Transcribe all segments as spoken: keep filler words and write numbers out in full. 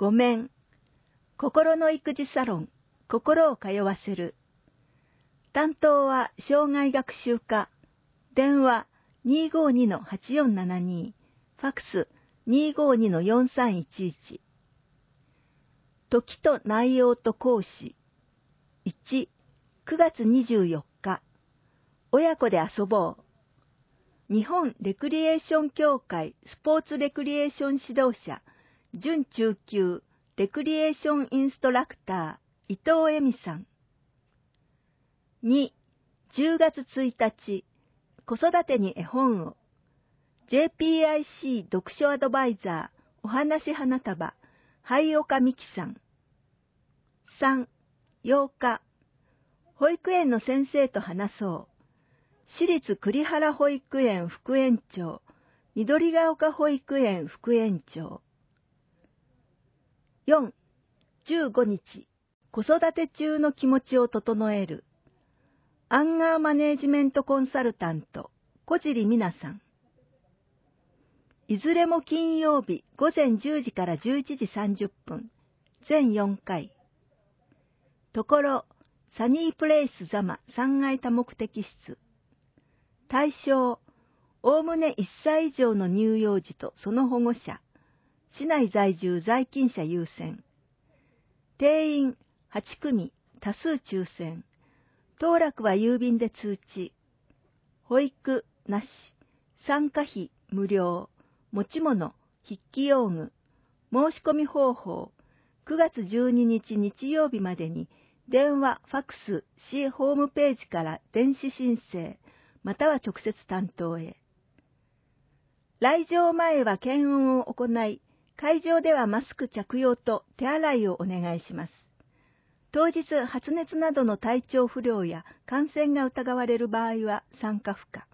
ごめん。心の育児サロン、心を通わせる。担当は障害学習課。電話 にーごーにのはちよんななに、ファックス にーごーにのよんさんいちいち。時と内容と講師。いち、くがつにじゅうよっか。親子で遊ぼう。日本レクリエーション協会スポーツレクリエーション指導者、準中級レクリエーションインストラクター、伊藤恵美さん。に、じゅうがつついたち、子育てに絵本を。ジェーピーアイシー 読書アドバイザー、おはなし花束、灰岡美希さん。さん、ようか、保育園の先生と話そう。私立栗原保育園副園長、緑が丘保育園副園長。よん、じゅうごにち、子育て中の気持ちを整える。アンガーマネージメントコンサルタント、小尻美奈さん。いずれも金曜日ごぜんじゅうじからじゅういちじさんじゅっぷん、全よんかい。ところ、サニープレイス座間さんがい多目的室。対象、おおむねいっさい以上の乳幼児とその保護者。市内在住在勤者優先。定員はちくみ、多数抽選。当落は郵便で通知。保育なし。参加費無料。持ち物、筆記用具。申し込み方法。くがつじゅうににち日曜日までに電話、ファックス、市ホームページから電子申請、または直接担当へ。来場前は検温を行い、会場ではマスク着用と手洗いをお願いします。当日発熱などの体調不良や感染が疑われる場合は参加不可。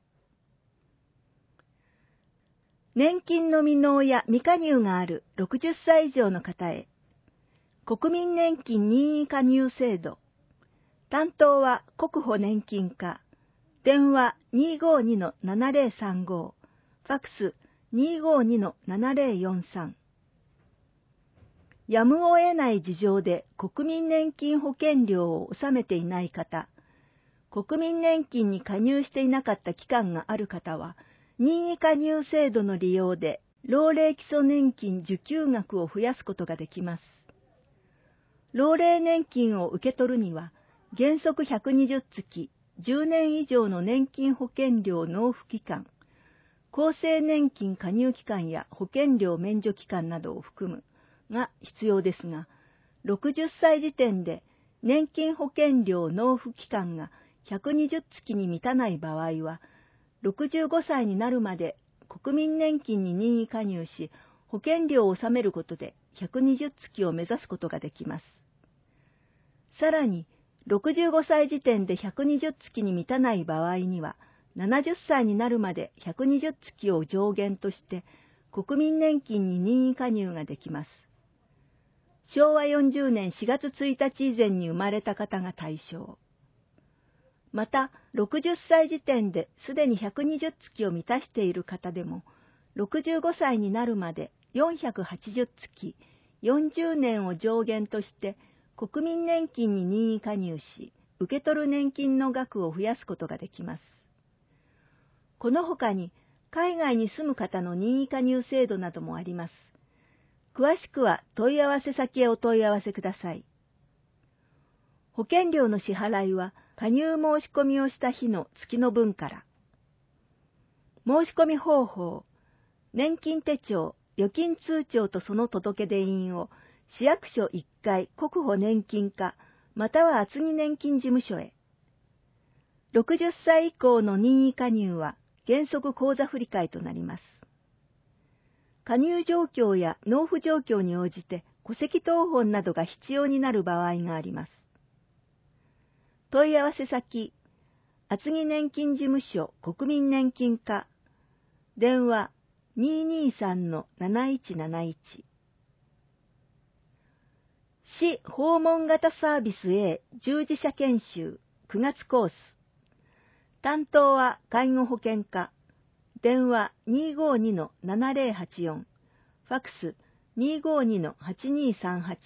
年金の未納や未加入があるろくじゅっさい以上の方へ。国民年金任意加入制度。担当は国保年金課。電話 にーごーにのななぜろさんご。ファックス にーごーにのななぜろよんさん。やむを得ない事情で国民年金保険料を納めていない方、国民年金に加入していなかった期間がある方は、任意加入制度の利用で老齢基礎年金受給額を増やすことができます。老齢年金を受け取るには、原則ひゃくにじゅっつき、じゅうねん以上の年金保険料納付期間、厚生年金加入期間や保険料免除期間などを含むが必要ですが、ろくじゅっさい時点で年金保険料納付期間がひゃくにじゅっつきに満たない場合は、ろくじゅうごさいになるまで国民年金に任意加入し、保険料を納めることでひゃくにじゅっつきを目指すことができます。さらに、ろくじゅうごさい時点でひゃくにじゅっつきに満たない場合には、ななじゅっさいになるまでひゃくにじゅっつきを上限として国民年金に任意加入ができます。しょうわよんじゅうねんしがつついたち以前に生まれた方が対象。また、ろくじゅっさい時点ですでにひゃくにじゅっつきを満たしている方でも、ろくじゅうごさいになるまでよんひゃくはちじゅっつき、よんじゅうねんを上限として国民年金に任意加入し、受け取る年金の額を増やすことができます。この他に、海外に住む方の任意加入制度などもあります。詳しくは問い合わせ先へお問い合わせください。保険料の支払いは、加入申し込みをした日の月の分から。申し込み方法、年金手帳、預金通帳とその届出印を市役所いっかい国保年金課または厚木年金事務所へ。ろくじゅっさい以降の任意加入は原則口座振替となります。加入状況や納付状況に応じて戸籍謄本などが必要になる場合があります。問い合わせ先、厚木年金事務所国民年金課、電話 にーにーさんのなないちなないち。市訪問型サービス A 従事者研修くがつコース。担当は介護保険課、電話 にーごーにのななぜろはちよん、ファックスにーごーにのはちにーさんはち。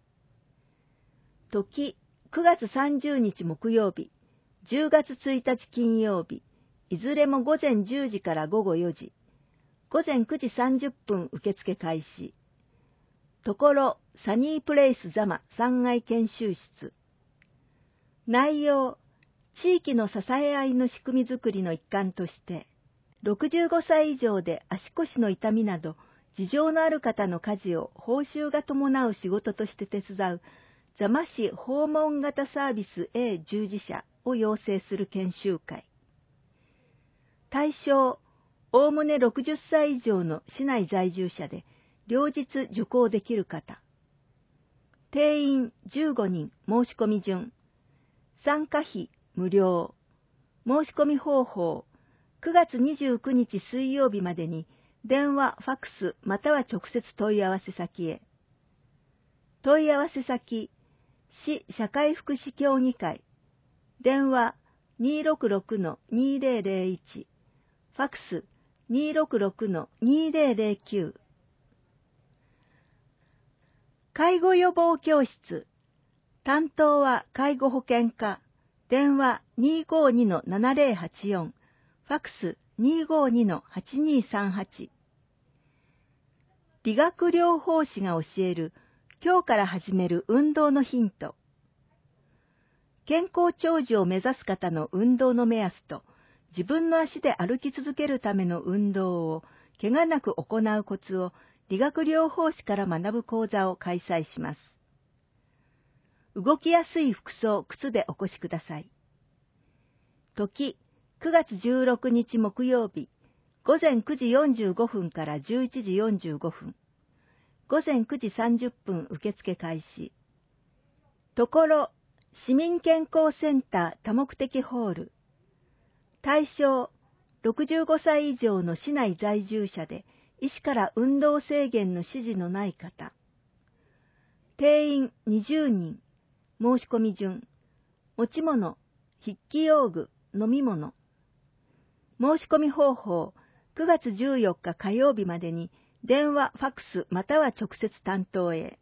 時、くがつさんじゅうにち木曜日、じゅうがつついたち金曜日、いずれも午前じゅうじから午後よじ、午前くじさんじゅっぷん受付開始。ところ、サニープレイス座間さんがい研修室。内容、地域の支え合いの仕組みづくりの一環として、ろくじゅうごさい以上で足腰の痛みなど、事情のある方の家事を報酬が伴う仕事として手伝う、座間市訪問型サービス A 従事者を養成する研修会。対象、おおむねろくじゅっさい以上の市内在住者で、両日受講できる方。定員じゅうごにん申し込み順。参加費無料。申し込み方法、くがつにじゅうくにち水曜日までに電話、ファックスまたは直接問い合わせ先へ。問い合わせ先、市社会福祉協議会。電話 にーろくろくのにーぜろぜろいち。ファックス にーろくろくのにーぜろぜろきゅう。介護予防教室。担当は介護保険課。電話 にーごーにのななぜろはちよん。ファックス にーごーにのはちにーさんはち。理学療法士が教える今日から始める運動のヒント。健康長寿を目指す方の運動の目安と、自分の足で歩き続けるための運動を怪我なく行うコツを理学療法士から学ぶ講座を開催します。動きやすい服装、靴でお越しください。時、くがつじゅうろくにち木曜日、ごぜんくじよんじゅうごふんからじゅういちじよんじゅうごふん。ごぜんくじさんじゅっぷん受付開始。ところ、市民健康センター多目的ホール。対象、ろくじゅうごさい以上の市内在住者で、医師から運動制限の指示のない方。定員にじゅうにん。申し込み順。持ち物、筆記用具、飲み物。申し込み方法、くがつじゅうよっか火曜日までに、電話、ファックスまたは直接担当へ。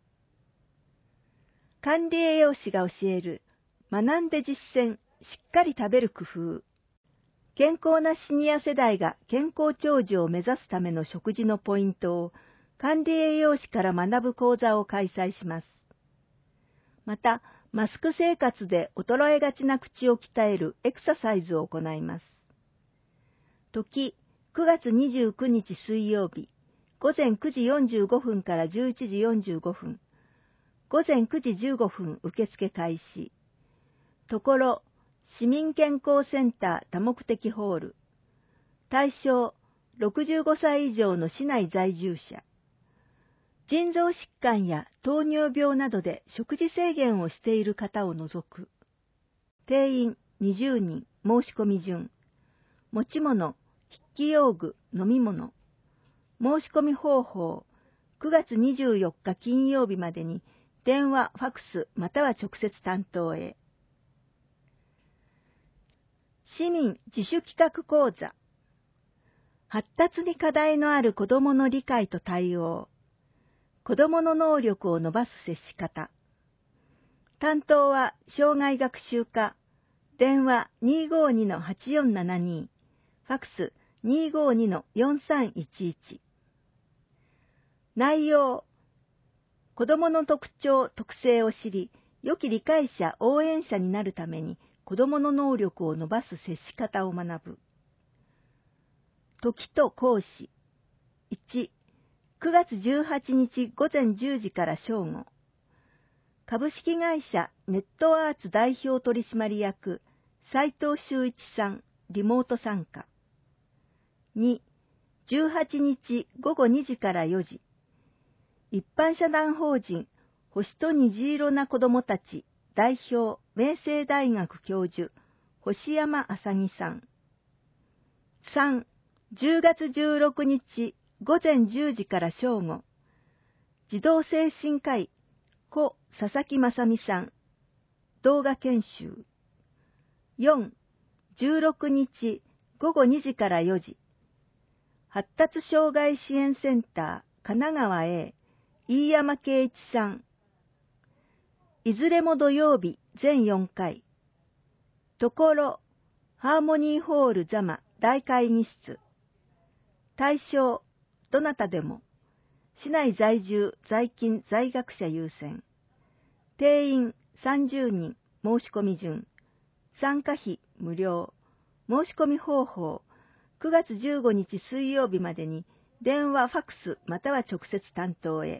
管理栄養士が教える、学んで実践、しっかり食べる工夫。健康なシニア世代が健康長寿を目指すための食事のポイントを、管理栄養士から学ぶ講座を開催します。また、マスク生活で衰えがちな口を鍛えるエクササイズを行います。時、くがつにじゅうくにち水曜日、ごぜんくじよんじゅうごふんからじゅういちじよんじゅうごふん。ごぜんくじじゅうごふん受付開始。ところ、市民健康センター多目的ホール。対象、ろくじゅうごさい以上の市内在住者。腎臓疾患や糖尿病などで食事制限をしている方を除く。定員にじゅうにん申し込み順。持ち物、筆記用具、飲み物。申し込み方法、くがつにじゅうよっか金曜日までに電話、ファックスまたは直接担当へ。市民自主企画講座。発達に課題のある子どもの理解と対応。子どもの能力を伸ばす接し方。担当は障害学習課。電話 にーごーにのはちよんななに。ファックス にーごーにのよんさんいちいち。内容。子どもの特徴、特性を知り、良き理解者、応援者になるために、子どもの能力を伸ばす接し方を学ぶ。時と講師。いち、くがつじゅうはちにちごぜんじゅうじから正午。株式会社ネットアーツ代表取締役、斉藤修一さん、リモート参加。に、じゅうはちにちごごにじからよじ。一般社団法人、星と虹色な子どもたち、代表、明星大学教授、星山あさぎさん。さん、じゅうがつじゅうろくにちごぜんじゅうじから正午。児童精神科医、故佐々木正美さん。動画研修。よん、じゅうろくにちごごにじからよじ。発達障害支援センター、神奈川 A、 飯山圭一さん。いずれも土曜日全よんかい。ところ、ハーモニーホール座間大会議室。対象、どなたでも。市内在住、在勤、在学者優先。定員さんじゅうにん、申し込み順。参加費無料。申し込み方法、くがつじゅうごにち水曜日までに、電話、ファクス、または直接担当へ。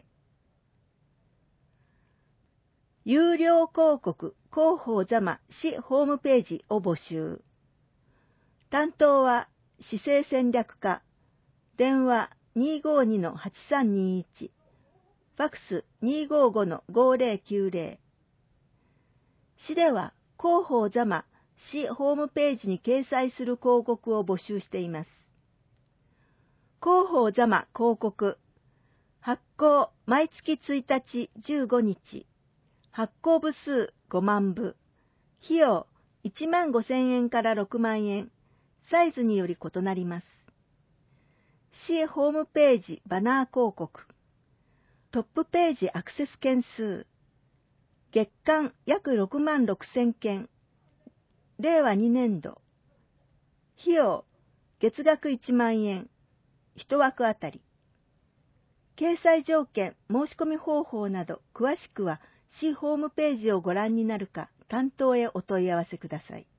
有料広告、広報座間市ホームページを募集。担当は、市政戦略課。電話 にーごーにのはちさんにーいち。ファクス にーごーごのごーぜろきゅうぜろ。市では、広報座間市ホームページに掲載する広告を募集しています。広報座間広告。発行毎月ついたちじゅうごにち。発行部数ごまんぶ。費用いちまんごせんえんからろくまんえん。サイズにより異なります。市ホームページバナー広告。トップページアクセス件数。月間約ろくまんろくせんけん。れいわにねんど。費用月額いちまんえん。いちわくあたり。掲載条件、申し込み方法など詳しくは市ホームページをご覧になるか担当へお問い合わせください。